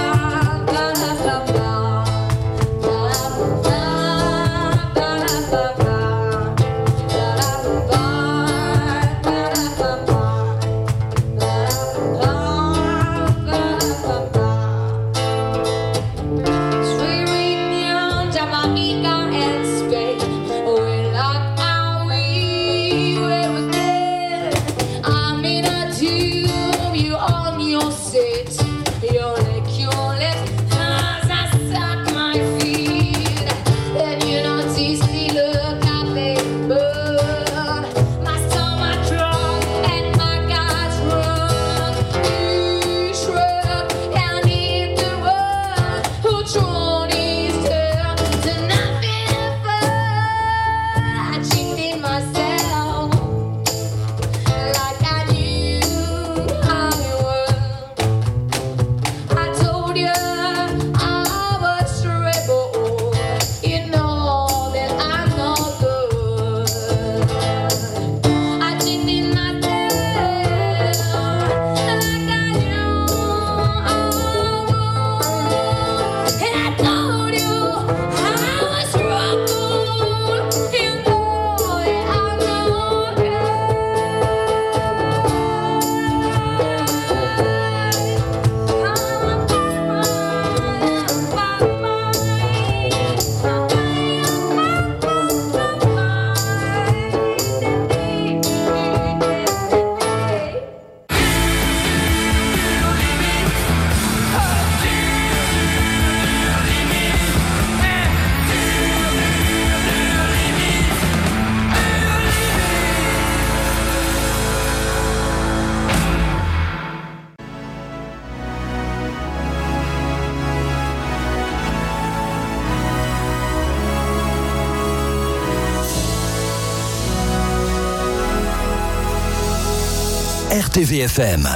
RTVFM.